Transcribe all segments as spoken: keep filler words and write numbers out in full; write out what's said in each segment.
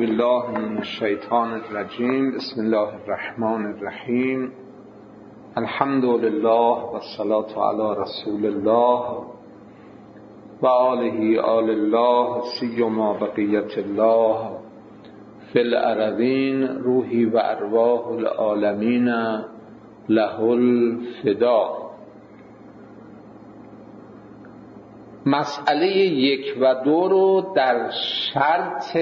بالله من الشیطان الرجیم. بسم الله الرحمن الرحیم. الحمد لله و الصلاة علی رسول الله و آله آل الله سیما بقیت الله فی الارضین روحی و ارواح العالمین له الفدا. مسئله یک و دو رو در شرط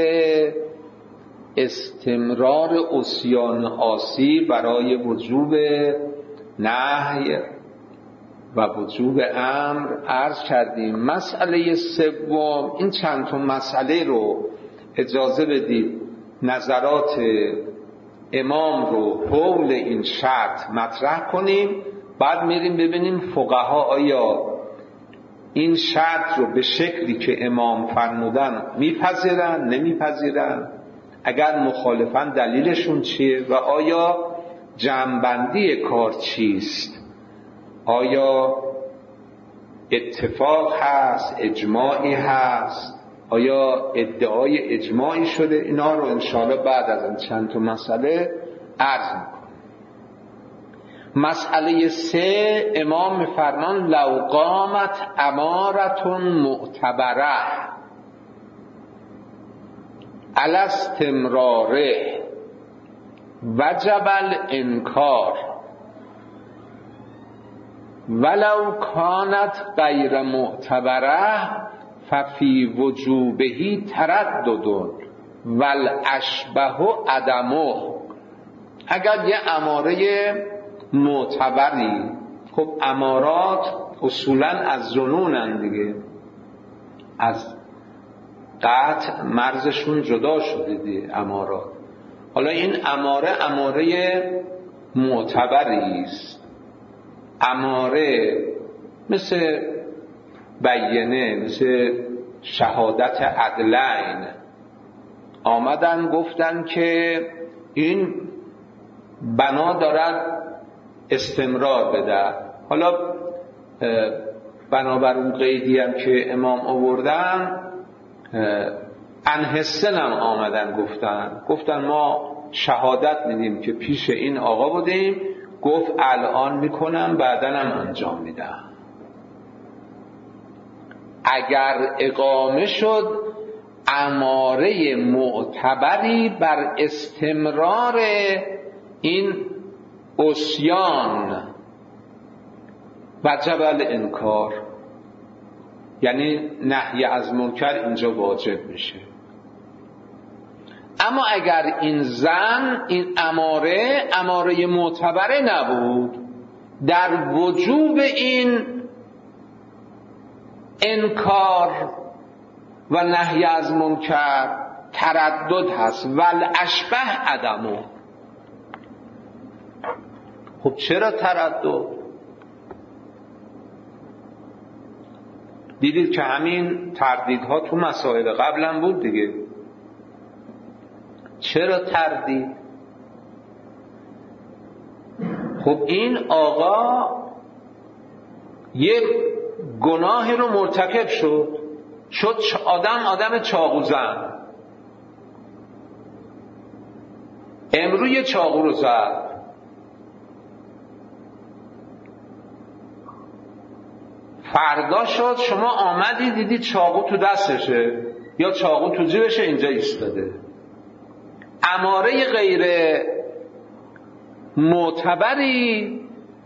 استمرار عصیان عاصی برای وجوب نهی و وجوب امر عرض کردیم. مسئله سوم، این چند تا مسئله رو اجازه بدید نظرات امام رو حول این شرط مطرح کنیم، بعد میریم ببینیم فقها آیا این شرط رو به شکلی که امام فرمودن میپذیرن نمیپذیرن، اگر مخالفن دلیلشون چیه و آیا جمع‌بندی کار چیست، آیا اتفاق هست، اجماعی هست، آیا ادعای اجماعی شده. اینا رو انشاءالله بعد از این چند تا مسئله عرض میکنم. مسئله سه، امام میفرمان لو قامت امارتون معتبره علی استمراره وجب الانکار ولو کانت غیر معتبره ففی وجوبهی تردد والاشبه عدمه. اگر یه اماره معتبری، خب امارات اصولا از ظنونن دیگه، از قطع مرزشون جدا شده دیگه امارات. حالا این اماره اماره معتبری است، اماره مثل بیینه، مثل شهادت عدلین. آمدن گفتن که این بنا دارد استمرار بده. حالا بنابر اون قیدی هم که امام آوردن، انحسن هم آمدن گفتن گفتن ما شهادت میدیم که پیش این آقا بودیم، گفت الان میکنم بعدن هم انجام میدم. اگر اقامه شد اماره معتبری بر استمرار این عصیان وجب الانکار، یعنی نهی از منکر اینجا واجب میشه. اما اگر این زن، این اماره اماره معتبره نبود، در وجوب این انکار و نهی از منکر تردد هست. والاشبه عدمه. خب چرا تردد؟ دیدید که همین تردیدها تو مسائل قبلا بود دیگه. چرا تردید؟ خب این آقا یه گناهی رو مرتکب شد، شد آدم آدم چاقوزن، امروی چاقو رو زد. فردا شد شما آمدی دیدی چاقو تو دستشه یا چاقو تو جیبشه، اینجا ایستاده. اماره غیر معتبری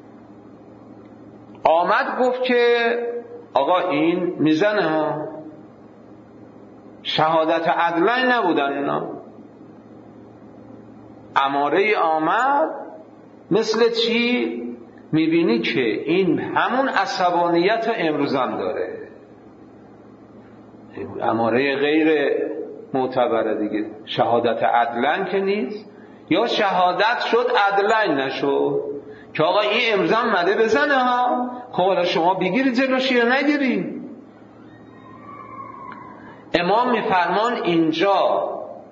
آمد گفت که آقا این میزنه ها، شهادت عدلین نبودن اینا. اماره آمد مثل چی؟ میبینی که این همون عصبانیت امروزم داره، اماره غیر معتبره دیگه. شهادت عدلن که نیست، یا شهادت شد عدلن نشد که آقا این امروزم مده بزنه ها. خب حالا شما بگیری جلوش یا نگیری؟ امام میفرمان اینجا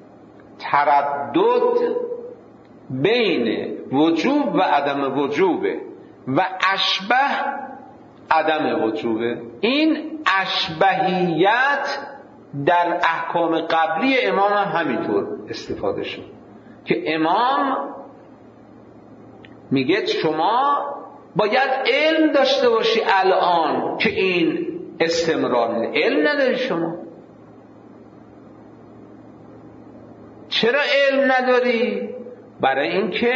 تردد بین وجوب و عدم وجوبه و اشبه عدم وجوبه. این اشبهیت در احکام قبلی امام هم همینطور استفاده شد که امام میگه شما باید علم داشته باشی الان که این استمرار نیست. علم نداری شما. چرا علم نداری؟ برای اینکه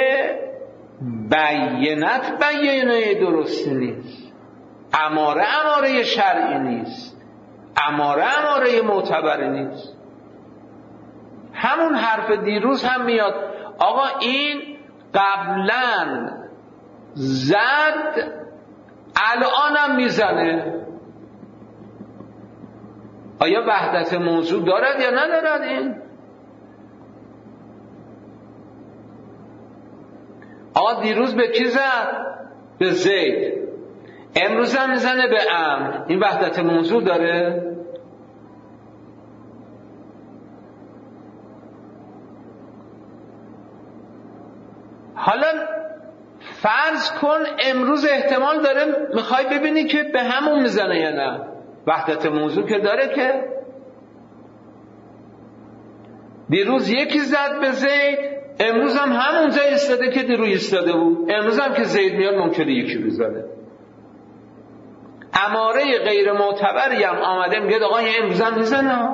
بینت بینه درستی نیست، اماره اماره شرعی نیست، اماره اماره معتبری نیست. همون حرف دیروز هم میاد آقا این قبلا زد الانم میزنه. آیا وحدت موضوع دارد یا ندارد؟ این آقا دیروز به کی زد؟ به زید. امروز هم میزنه به عمرو. این وحدت موضوع داره؟ حالا فرض کن امروز احتمال داره میخوای ببینی که به همون میزنه یا نه. وحدت موضوع که داره که دیروز یکی زد به زید، امروز هم همونجا ایستاده که دیروز ایستاده بود. امروز هم که زید میاد ممکنه یکی بزنه. اماره غیر معتبری هم آمده میگه آقا این امروز هم میزنه.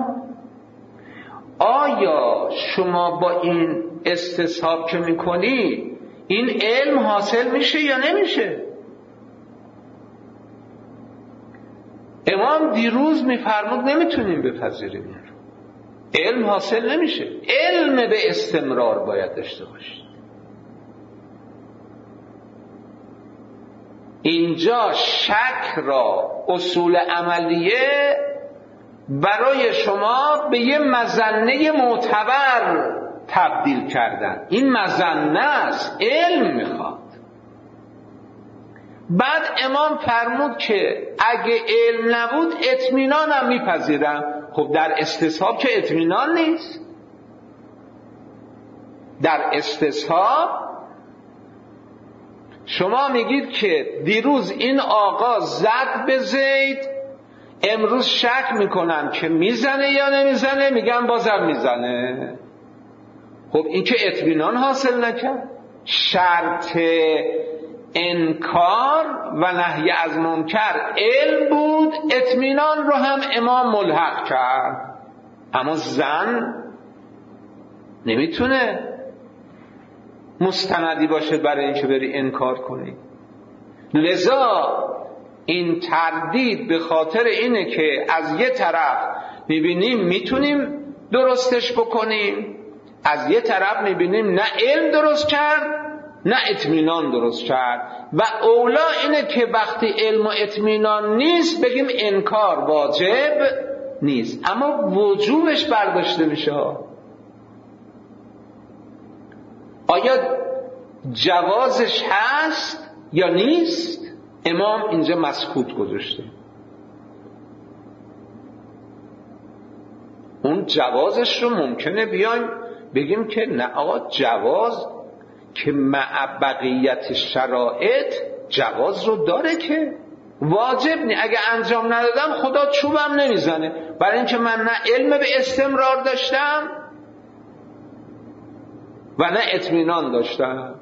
آیا شما با این استصحاب که میکنی این علم حاصل میشه یا نمیشه؟ امام دیروز میفرمود نمیتونیم بپذیریم، علم حاصل نمیشه. علم به استمرار باید داشته باشید. اینجا شک را اصول عملیه برای شما به یه مظنه معتبر تبدیل کردن. این مظنه است، علم میخواد. بعد امام فرمود که اگه علم نبود اطمینانم میپذیرم. خب در استصحاب که اطمینان نیست. در استصحاب شما میگید که دیروز این آقا زد به زید، امروز شک میکنم که میزنه یا نمیزنه، میگم بازم میزنه. خب این که اطمینان حاصل نکرد. شرط انکار و نهی از منکر علم بود، اطمینان رو هم امام ملحق کرد. اما زن نمیتونه مستندی باشه برای اینکه بری انکار کنی. لذا این تردید به خاطر اینه که از یه طرف میبینیم میتونیم درستش بکنیم، از یه طرف میبینیم نه علم درست کرد نه اطمینان درست کرد. و اولا اینه که وقتی علم و اطمینان نیست بگیم انکار واجب نیست، اما وجوبش برداشته میشه. آیا جوازش هست یا نیست؟ امام اینجا مسکوت گذاشته. اون جوازش رو ممکنه بیایم بگیم که نه آقا جواز که مع بقیت شرایط جواز رو داره که واجب نی. اگه انجام ندادم خدا چوبم نمیزنه، برای اینکه من نه علم به استمرار داشتم و نه اطمینان داشتم.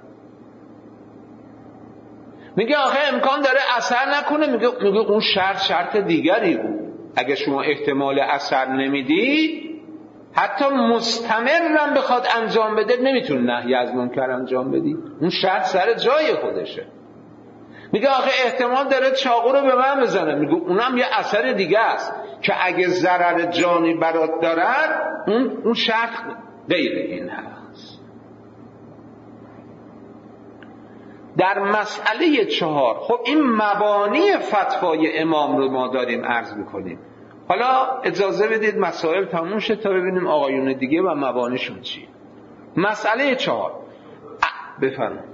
میگه آخه امکان داره اثر نکنه. میگه میگه اون شرط شرط دیگری بود. اگه شما احتمال اثر نمیدید، حتی مستمرم بخواد انجام بده نمیتونه نهی از منکر انجام بدی. اون شرط سر جای خودشه. میگه آخه احتمال داره چاقو رو به من بزنه. میگه اونم یه اثر دیگه است که اگه ضرر جانی برات دارد اون اون شرط غیر این هست. در مسئله چهار، خب این مبانی فتوای امام رو ما داریم عرض میکنیم. حالا اجازه بدید مسائل تموم شه تا ببینیم آقایون دیگه و مبانیشون چی. مسئله چهار بفرمایید.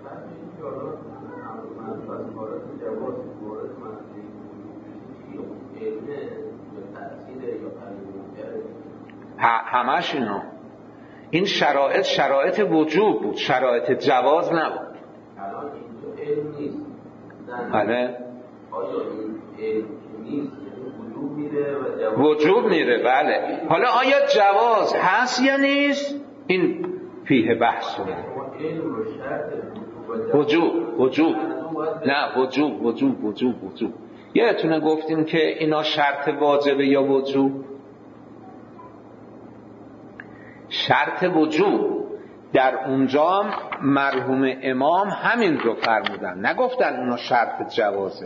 همش اینا این شرایط شرایط وجوب بود، شرایط جواز نبود. الان اینجا علم نیست. بله. آیا این علم نیست وجوب میره وجوب میره. بله. حالا آیا جواز هست یا نیست؟ این فیه بحث شده. وجوب وجوب نه وجوب وجوب وجوب وجوب یادتونه گفتیم که اینا شرط واجبه یا وجوب؟ شرط وجوب در اونجا مرحوم امام همین رو فرمودن، نگفتن اونا شرط جوازه.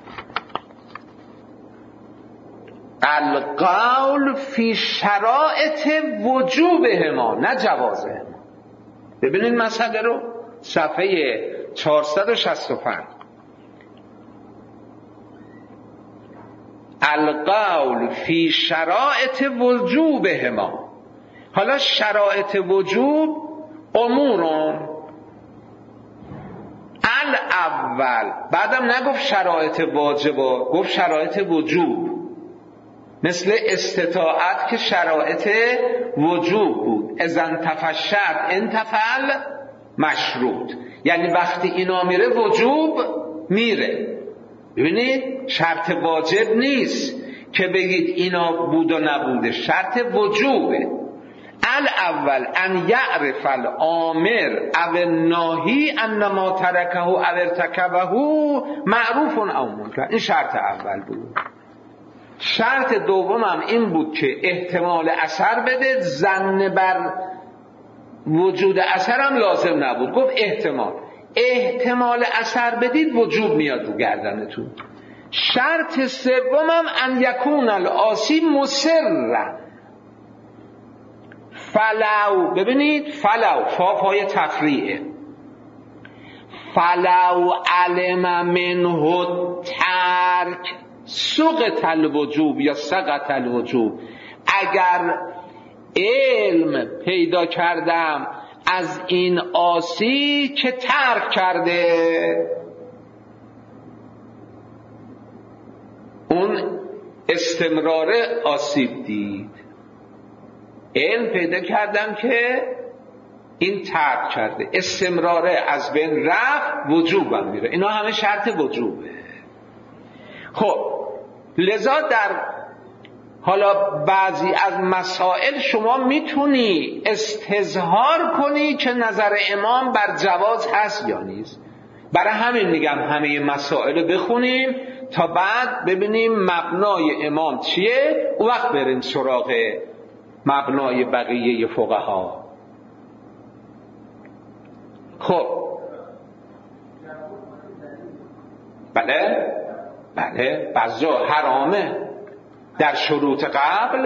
القول فی شرائط وجوبهما نه جوازهما. ببینید مسئله رو صفحه چهارصد و شصت و پنج. القول فی شرائط وجوبهما. حالا شرائط وجوب امورون الاول، بعدم نگفت شرایط واجبا، گفت شرایط وجوب، مثل استطاعت که شرایط وجوب بود. اذا انتفى الشرط انتفى المشروط، یعنی وقتی اینا میره وجوب میره. ببینید شرط واجب نیست که بگید اینا بود و نبوده، شرط وجوبه. الاول ان یعرف الامر او الناهی ان ما ترکه او ارتکبه معروف او منکر. این شرط اول بود. شرط دومم این بود که احتمال اثر بده، ظن بر وجود اثر هم لازم نبود، گفت احتمال احتمال اثر بدید وجوب میاد رو گردنتون. شرط سومم ان یکون العاصی مصر فلو، ببینید فلو فافای تفریعه، فلو علم منه ترک سقط الوجوب یا سقط الوجوب. اگر علم پیدا کردم از این عاصی که ترک کرده، اون استمرار آسیب دید. علم پیدا کردم که این ترک کرده، استمراره از بین رفت، وجوبم میره. اینا همه شرط وجوبه. خب لذا در حالا بعضی از مسائل شما میتونی استظهار کنی که نظر امام بر جواز هست یا نیست. برای همین میگم همه مسائل بخونیم تا بعد ببینیم مبنای امام چیه، اون وقت بریم سراغ مبنای بقیه فقها. خب بله بله بعضا حرامه در شروط قبل،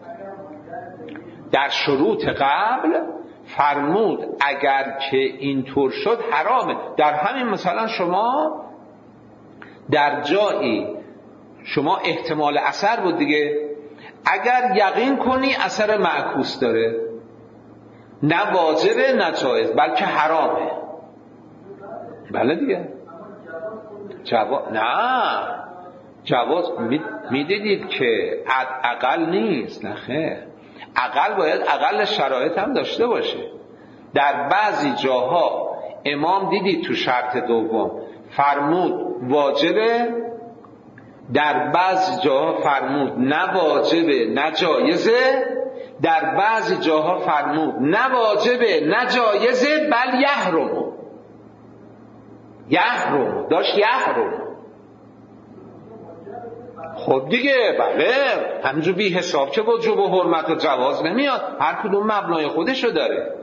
در شروط قبل فرمود اگر که اینطور شد حرامه. در همین مثلا شما در جایی شما احتمال اثر بود دیگه، اگر یقین کنی اثر معکوس داره، نه واجبه نه جایز بلکه حرامه. بله دیگه جواز نه جواز میدیدید که اقل نیست، نه خیر، اقل باید اقل شرایط هم داشته باشه. در بعضی جاها امام دیدید تو شرط دوم فرمود واجبه، در بعضی جاها فرمود نه واجبه نه جایزه، در بعضی جاها فرمود نه واجبه نه جایزه بل یحرم. یحرم داشت یحرم. خب دیگه بله همینجور بی حساب که وجوب و حرمت و جواز نمیاد، هر کدوم مبنای خودشو داره.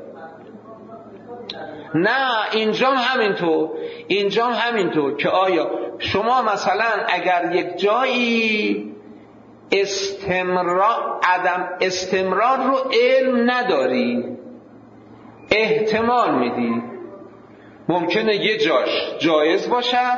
نه اینجام همینطور، اینجام همینطور که آیا شما مثلا اگر یک جایی استمرار عدم استمرار رو علم نداری، احتمال میدی، ممکنه یه جاش جایز باشد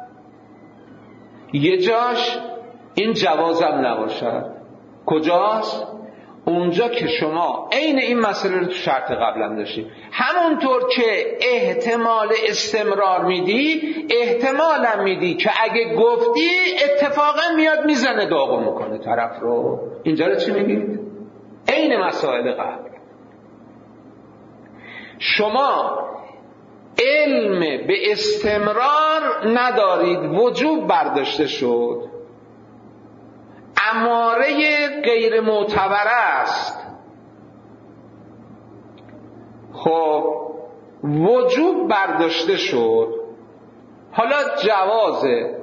یه جاش این جوازم نباشد. کجاست؟ اونجا که شما عین این مسئله رو تو شرط قبلم داشتید، همونطور که احتمال استمرار میدی احتمالم میدی که اگه گفتی اتفاقا میاد میزنه داغو میکنه طرف رو. اینجا رو چی میگید؟ عین مسائل قبل. شما علم به استمرار ندارید، وجوب برداشته شد، اماره غیر معتبر است. خب وجوب برداشته شد، حالا جوازه،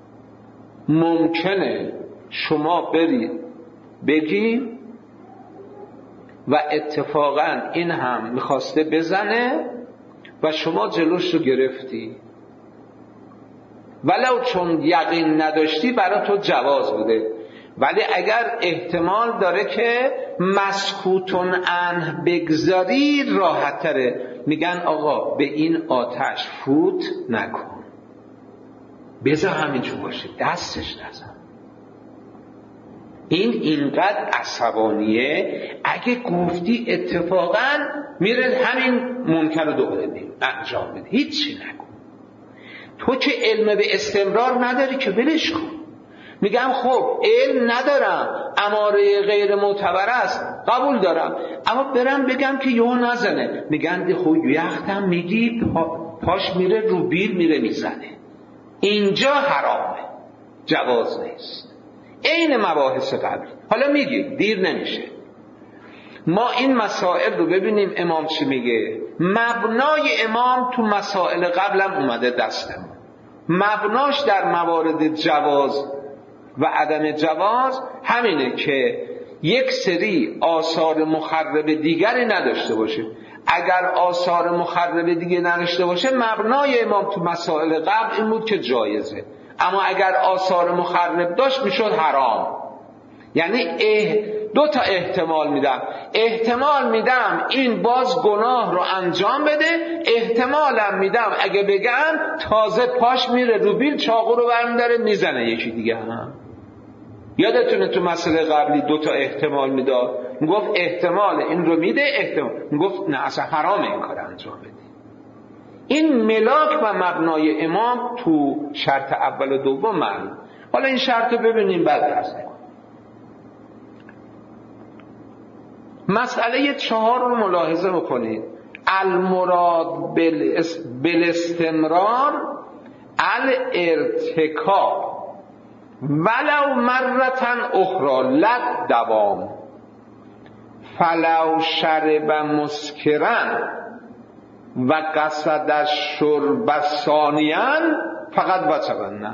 ممکنه شما برید بگی و اتفاقا این هم میخواسته بزنه و شما جلوش رو گرفتی، ولو چون یقین نداشتی برای تو جواز بوده. ولی اگر احتمال داره که مسکوتون عنه بگذاری راحت تره، میگن آقا به این آتش فوت نکن، بذار همینجور باشه، دستش نزن. این اینقدر عصبانیه، اگه گفتی اتفاقا میره همین منکر رو دوباره انجام بده، هیچی نکن. تو که علم به استمرار نداری که ولش کن. میگم خب علم ندارم، اماره غیر معتبر است، قبول دارم، اما برم بگم که یهو نزنه، میگن خب یختم میگی پا پاش میره رو بیل میره میزنه، اینجا حرامه، جواز نیست. این مباحث قبل. حالا میگی دیر نمیشه، ما این مسائل رو ببینیم امام چی میگه. مبنای امام تو مسائل قبلم اومده دستم، مبناش در موارد جواز و عدم جواز همینه که یک سری آثار مخرب دیگری نداشته باشه. اگر آثار مخرب دیگه نداشته باشه، مبنای امام تو مسائل قبل این بود که جایزه، اما اگر آثار مخرب داشت میشد حرام. یعنی دو تا احتمال میدم، احتمال میدم این باز گناه رو انجام بده، احتمالم میدم اگه بگم تازه پاش میره رو بیل چاقو رو برمیداره میزنه یکی دیگه هم. یادتونه تو مسئله قبلی دو تا احتمال میداد، میگفت احتمال این رو میده، احتمال میگفت نه اصلا حرامه این کار انجام بده. این ملاک و مبنای امام تو شرط اول و دوم معلوم. حالا این شرط رو ببینیم بعد درس کنیم. مسئله چهار رو ملاحظه بکنید. المراد بالاستمرار الارتکاب ولو مرتن اخرى لد دوام فلو شرب مسکرن و قصد الشرب ثانیا فقط وجب نه.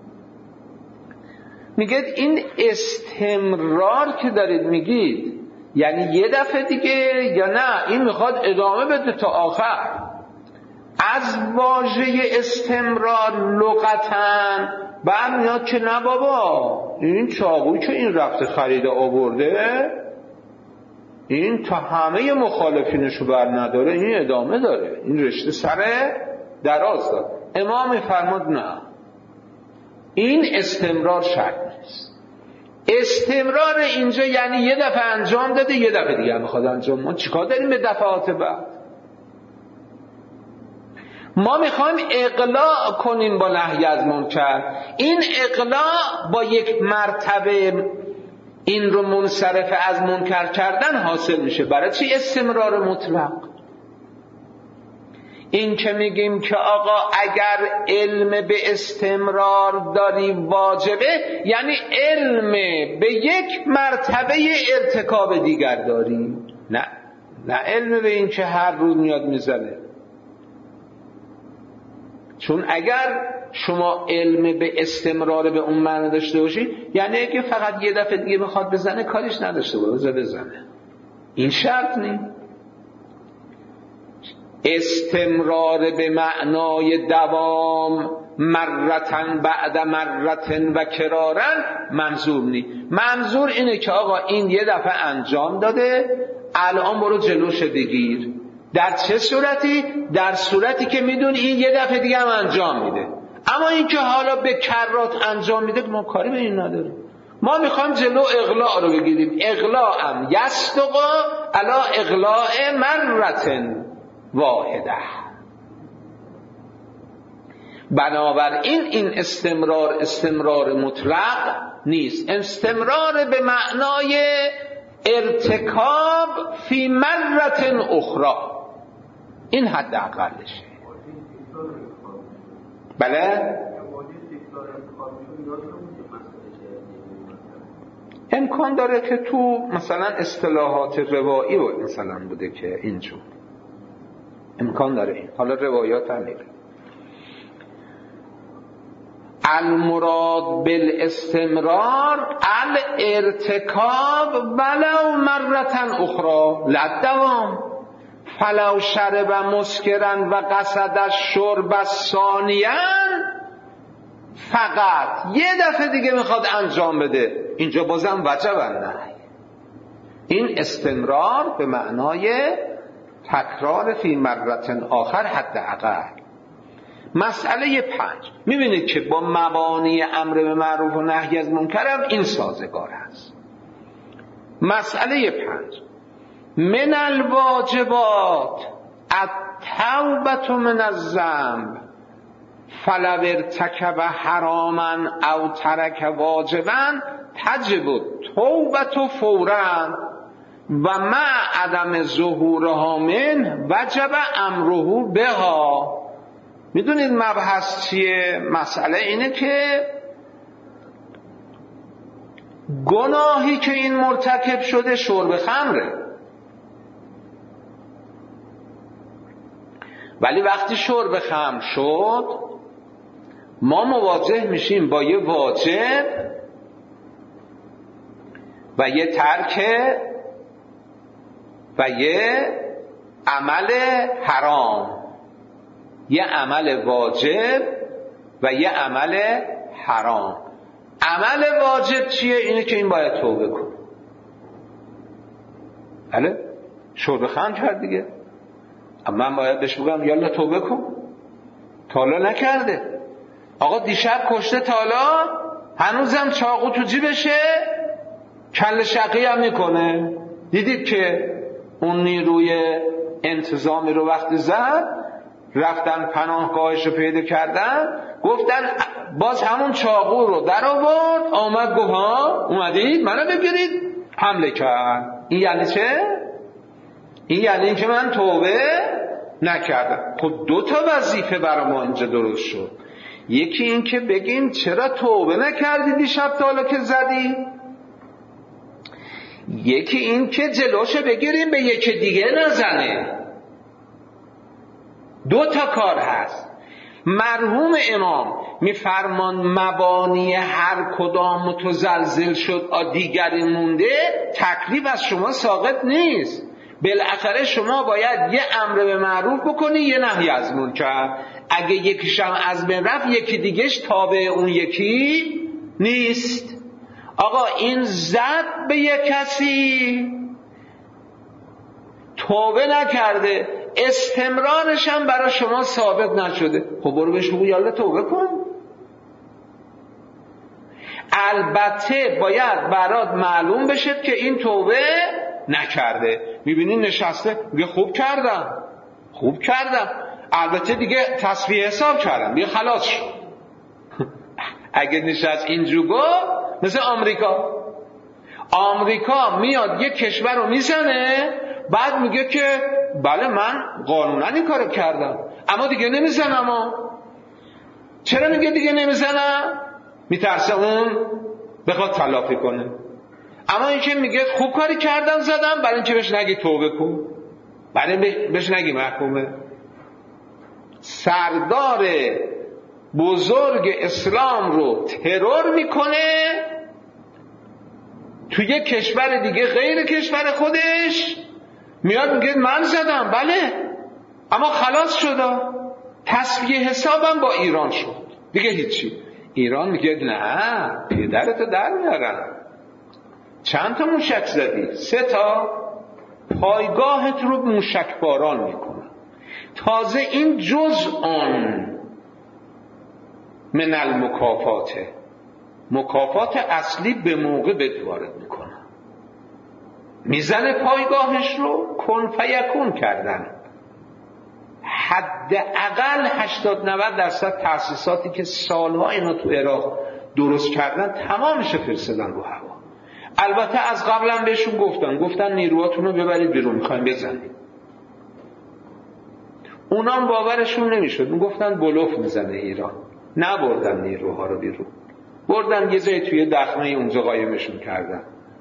میگید این استمرار که دارید میگید یعنی یه دفعه دیگه یا نه این میخواد ادامه بده تا آخر. از واژه استمرار لغتاً برمیاد که نه بابا این چاقویی که این رفته خریده آورده این تا همه مخالفینشو بر نداره، این ادامه داره، این رشته سر دراز داره. امام فرمود نه، این استمرار شرط نیست. استمرار اینجا یعنی یه دفعه انجام داده یه دفعه دیگه میخواد انجام. ما چیکار داریم به دفعات بعد؟ ما میخوایم اقلاع کنیم با نهی از منکر. این اقلاع با یک مرتبه این رو منصرف از منکر کردن حاصل میشه. برای چی استمرار مطلق؟ این که میگیم که آقا اگر علم به استمرار داری واجبه، یعنی علم به یک مرتبه ارتکاب دیگر داری. نه نه علم به این که هر روز میاد میزنه. چون اگر شما علم به استمرار به اون معنی داشته باشی یعنی اگه فقط یه دفعه دیگه بخواد بزنه کاریش نداشته باشه بزنه، این شرط نیست. استمرار به معنای دوام مرتن بعد مرتن و کرارن منظور نیست. منظور اینه که آقا این یه دفعه انجام داده الان برو جلوش بگیر. در چه صورتی؟ در صورتی که میدونی این یه دفعه دیگه هم انجام میده. اما این که حالا به کرات انجام میده ما کاری به این نداریم. ما میخوایم جلو اغلاق رو بگیریم. اغلاقم یستقا علا اغلاق مرتن واحده. بنابراین این استمرار استمرار مطلق نیست، استمرار به معنای ارتکاب فی مرتن اخرى، این حد اقلشه. بله امکان داره که تو مثلا اصطلاحات روایی بود مثلا بوده که اینجور امکان داره این. حالا روایات هم میگه المراد بالاستمرار الارتکاب ولو مرتن اخرى لدوام فلو شرب مسکرن و قصد الشرب ثانیا فقط یه دفعه دیگه میخواد انجام بده، اینجا بازم وجب نه. این استمرار به معنای تکرار فی مرتن آخر حداقل. مسئله پنج، میبینید که با مبانی امر به معروف و نهی از منکر هم این سازگار است. مسئله پنج، من الواجبات التوبة من الذنب فلو ارتکب حراما او ترک واجبا تجب توبة فورا و مع عدم ظهورها من وجب امره بها. میدونید مبحث چیه؟ مسئله اینه که گناهی که این مرتکب شده شرب خمره، ولی وقتی شرب خمر شد ما مواجه میشیم با یه واجب و یه ترک و یه عمل حرام، یه عمل واجب و یه عمل حرام. عمل واجب چیه؟ اینه که این باید توبه کن. بله شرب خمر کرد دیگه، اما من باید بهش بگم یالا توبه کن. تالا نکرده، آقا دیشب کشته تالا، هنوزم چاقو تو جیبشه، کله شقی هم میکنه. دیدید که اون نیروی انتظامی رو وقتی زد رفتن پناهگاهش رو پیدا کردن، گفتن باز همون چاقو رو در آورد، آمد گفت ها اومدید منو بگیرید، حمله کرد. این یعنی چه؟ این یعنی این که من توبه نکردم. خب دو تا وظیفه برای ما اینجا درست شد. یکی این که بگیم چرا توبه نکردی دیشب تا حالا که زدی، یکی این که جلوشو بگیریم به یکی دیگه نزنه. دو تا کار هست. مرحوم امام میفرمان مبانی هر کدام متزلزل شد آ دیگری مونده، تکلیف از شما ساقط نیست. بالاخره شما باید یه امر به معروف بکنی یه نهی از منکر. اگه یکیشم از بین رفت یکی دیگهش تابع اون یکی نیست. آقا این زد به یک کسی توبه نکرده، استمرارش هم برای شما ثابت نشده، خب برو بهش بگو یالا توبه کن. البته باید برات معلوم بشه که این توبه نکرده. میبینی نشسته میگه خوب کردم خوب کردم، البته دیگه تصفیه حساب کردم دیگه خلاص شد. اگه نشست اینجور گفت مثل آمریکا، آمریکا میاد یک کشور رو میزنه بعد میگه که بله من قانونا این کارو کردم اما دیگه نمیزنم. اما چرا میگه دیگه نمیزنم؟ میترسه اون بخواد تلافی کنه. اما این که میگه خوب کاری کردم زدم، برای اینکه بهش نگی توبه کن، برای بهش نگی محکومه. سردار بزرگ اسلام رو ترور میکنه تو یک کشور دیگه غیر کشور خودش، میاد میگه من زدم بله اما خلاص شد، تصفیه حسابم با ایران شد دیگه هیچی. ایران میگه نه پدرتو در میارن، چند تا موشک زدی؟ سه تا، پایگاهت رو موشک باران میکنن. تازه این جز آن من المکافاته، مکافات اصلی به موقع بهت وارد میکنن، میزنه پایگاهش رو، کن فیکون کردن. حداقل هشتاد نود درصد تأسیساتی که سالها اینا تو عراق درست کردن تمامش فرستادن رو هوا. البته از قبلا بهشون گفتن گفتن نیروهاتون رو ببرید بیرون میخوایم بزنید. اونام باورشون نمیشد، میگفتن بلوف میزنه ایران. نبردن نیروها رو بیرون، بردن یه جای توی دخمه اونجا قایمشون کردن.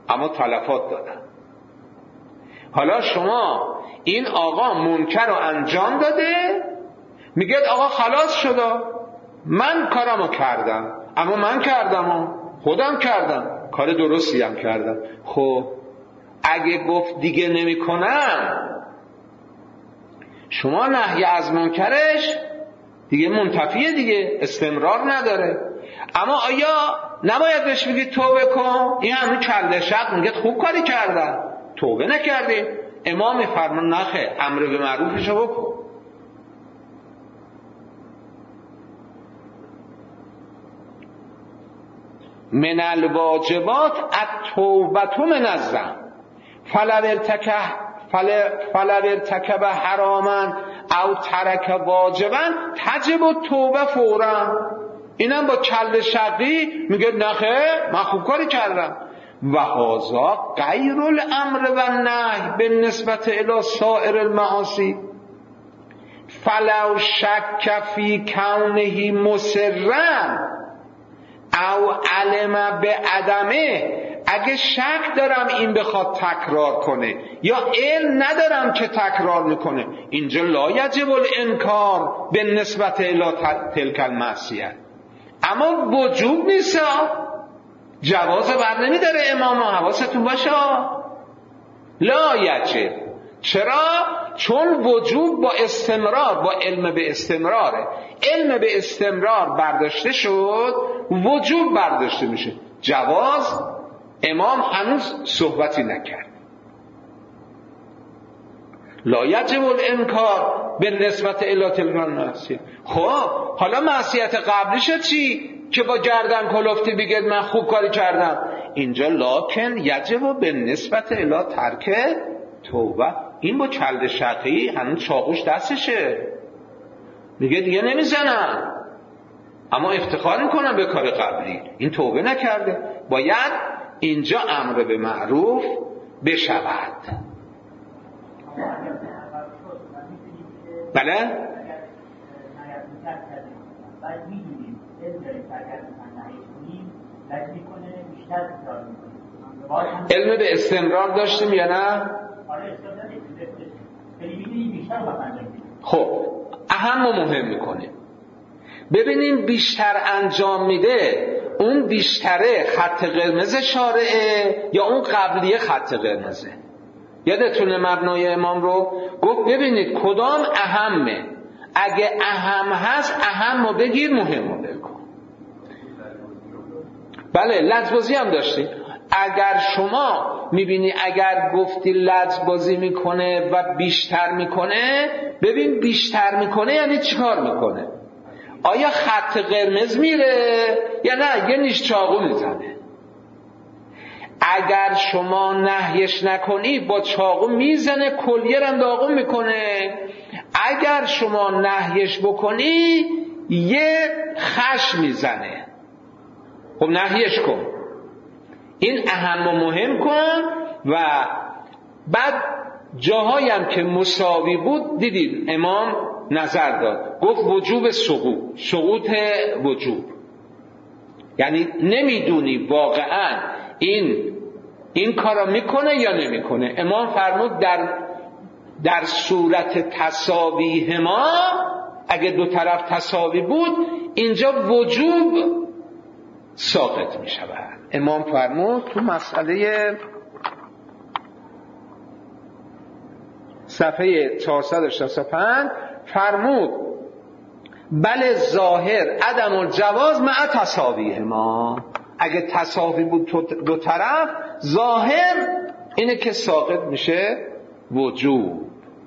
اما تلفات دادن. حالا شما این آقا منکر رو انجام داده، میگه آقا خلاص شده، من کارمو کردم، اما من کردم و خودم کردم، کار درستی هم کردم. خب اگه گفت دیگه نمی کنم، شما نهی از منکرش دیگه منتفیه، دیگه استمرار نداره. اما آیا نباید بهش بگید توبه کن؟ این همین کله شق میگه خوب کاری کردن، توبه نکردی. امام فرمان نخه، امر به معروفشو بکن. من الواجبات التوبه من الذنب فلو ارتکب فلو ارتکب حراما او ترک واجبا تجب التوبه فورا. اینم با کله شقی میگه نخه من خوب کاری کردم. و هذا غیر الامر و النهی بالنسبه الی سایر المعاصی فلو شک فی کونه مصرا او علم به عدمه، اگه شک دارم این بخواد تکرار کنه یا علم ندارم که تکرار میکنه، اینجا لا یجب الانکار به نسبت الی تلک المعصیه. اما وجوب نیست، جواز بر نمیداره. امام حواستون باشه، لا یجب. چرا؟ چون وجوب با استمرار، با علم به استمراره. علم به استمرار برداشته شد، وجوب برداشته میشه. جواز امام هنوز صحبتی نکرد. لا یجب الانکار به نسبت الی تلک المعصیه. خب حالا معصیت قبلیش چی؟ که با گردن کلفتی بگید من خوب کاری کردم. اینجا لکن یجب به نسبت الی ترک توبه. این با کلد شقی هنوز چاقوش دستشه، میگه دیگه نمیزنم، اما افتخار میکنم به کار قبلی. این توبه نکرده. باید اینجا امر به معروف بشود. بله؟ علم به استمرار داشتیم یا نه؟ خب اهم و مهم میکنه. ببینیم بیشتر انجام میده، اون بیشتره خط قرمز شارعه یا اون قبلیه خط قرمزه؟ یادتونه مبنای امام رو گفت ببینید کدام اهمه. اگه اهم هست اهم رو بگیر، مهم رو بگو. بله لجبازی هم داشتیم. اگر شما میبینی اگر گفتی لجبازی میکنه و بیشتر میکنه، ببین بیشتر میکنه یعنی چیکار میکنه؟ آیا خط قرمز میره یا نه یه نیش چاقو میزنه؟ اگر شما نهیش نکنی با چاقو میزنه، کلیه رم داغون میکنه. اگر شما نهیش بکنی یه خش میزنه. خب نهیش کن، این اهم و مهم کن. و بعد جاهایم که مساوی بود دیدید امام نظر داد، گفت وجوب سقوط، سقوط وجوب، یعنی نمیدونی واقعا این این کارا میکنه یا نمیکنه. امام فرمود در در صورت تساوی ما، اگه دو طرف تساوی بود اینجا وجوب ساقط میشود. امام فرمود تو مسئله صفحه چهارصد و شصت و پنج فرمود بله ظاهر عدم الجواز مع تساویه ما، اگه تساوی بود دو طرف ظاهر اینه که ساقط میشه وجوب.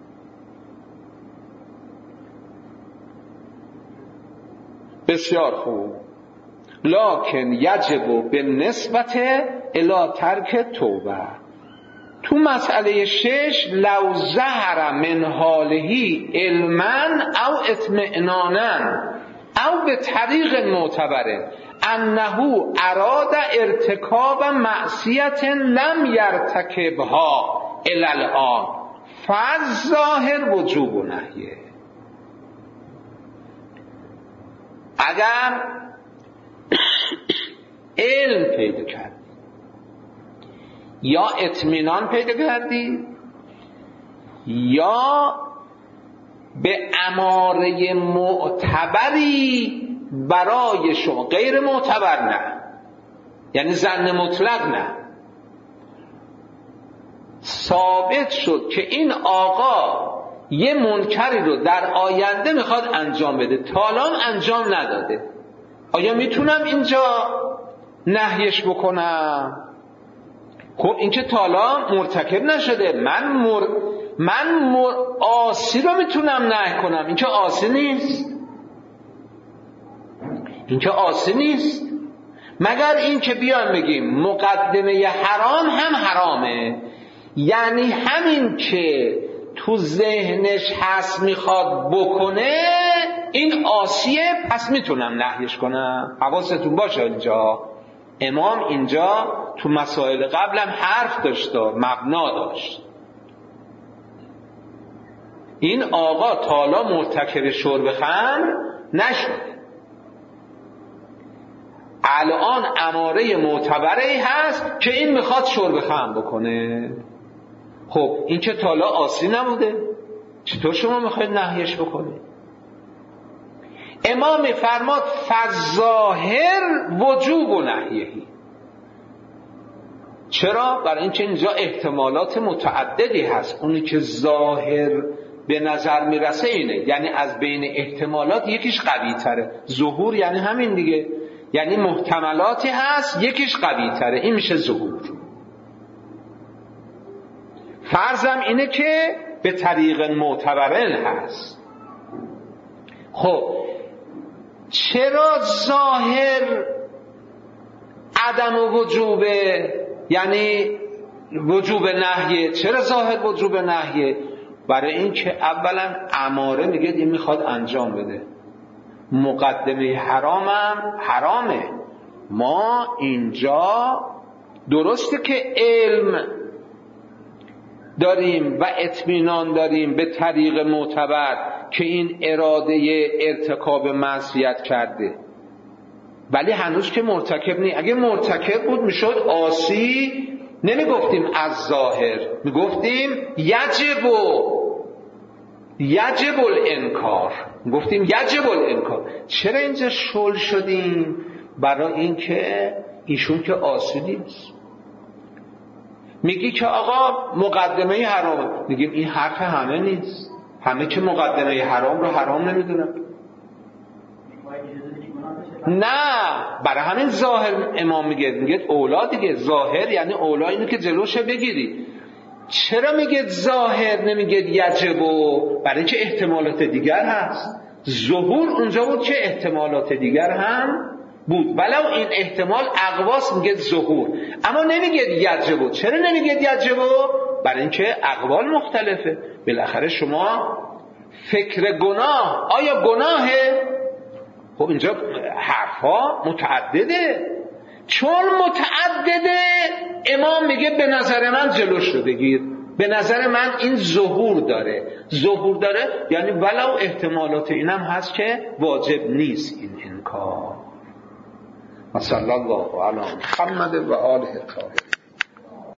بسیار خوب. لکن یجب به نسبت الی ترک توبه. تو مسئله شش لو ظهر من حالهی علما او اطمئنانا او به طریق معتبره انه اراد ارتکاب معصیت لم یرتکبها الی الان فالظاهر وجوب و نهیه. اگر علم پیدا کرد یا اطمینان پیدا کردی یا به اماره معتبری برای شما، غیر معتبر نه، یعنی ظن مطلق نه، ثابت شد که این آقا یه منکری رو در آینده میخواد انجام بده، تالام انجام نداده، آیا میتونم اینجا نهیش بکنم؟ خب این که تالا مرتکب نشده، من مر... من مر... آسی رو میتونم نهی کنم، این که آسی نیست، این که آسی نیست، مگر این که بیان بگیم مقدمه حرام هم حرامه، یعنی همین که تو ذهنش هست میخواد بکنه این آسیه، پس میتونم نهیش کنم. حواستون باشه اینجا امام اینجا تو مسائل قبلم حرف داشت، مبنا داشت. این آقا تالا مرتکب شرب خمر نشده، الان اماره معتبره هست که این میخواد شرب خمر بکنه. خب این که تالا آسی نبوده، چطور شما میخواید نهیش بکنه؟ امام فرماد فظاهر وجوب و نهیهی. چرا؟ برای اینکه اینجا احتمالات متعددی هست، اونی که ظاهر به نظر میرسه اینه، یعنی از بین احتمالات یکیش قوی تره. ظهور یعنی همین دیگه، یعنی محتملاتی هست یکیش قوی تره، این میشه ظهور. فرضم اینه که به طریق معتبرن هست. خب چرا ظاهر عدم وجوبه، یعنی وجوب نهیه؟ چرا ظاهر وجوب نهیه؟ برای این که اولا اماره میگه این میخواد انجام بده، مقدمه حرامم حرامه. ما اینجا درسته که علم داریم و اطمینان داریم به طریق معتبر که این اراده ارتکاب معصیت کرده، ولی هنوز که مرتکب نیست. اگه مرتکب بود میشد آسی، نمیگفتیم از ظاهر، میگفتیم یجب یجب الانکار، گفتیم یجب الانکار. چرا اینجا شل شدیم؟ برای اینکه ایشون که آسی نیست. میگی که آقا مقدمه حرام، میگیم این حرف همه نیست، همه که مقدمه حرام رو حرام نمیدونن. نه، برای همین ظاهر امام میگه میگه اولا دیگه، ظاهر یعنی اولا اینه که جلوشه بگیری. چرا میگه ظاهر نمیگه یجبو؟ برای اینکه احتمالات دیگر هست. ظهور اونجا بود که احتمالات دیگر هم بود، ولو این احتمال اقواس میگه ظهور، اما نمیگه یجبو. چرا نمیگه یجبو؟ برای اینکه اقوال مختلفه. بالاخره شما فکر گناه، آیا گناهه؟ خب اینجا حرفا متعدده، چون متعدده امام میگه به نظر من جلوش رو بگیر، به نظر من این ظهور داره. ظهور داره یعنی ولو احتمالات اینم هست که واجب نیست این انکار. صلی الله علی محمد و آله الطاهرین.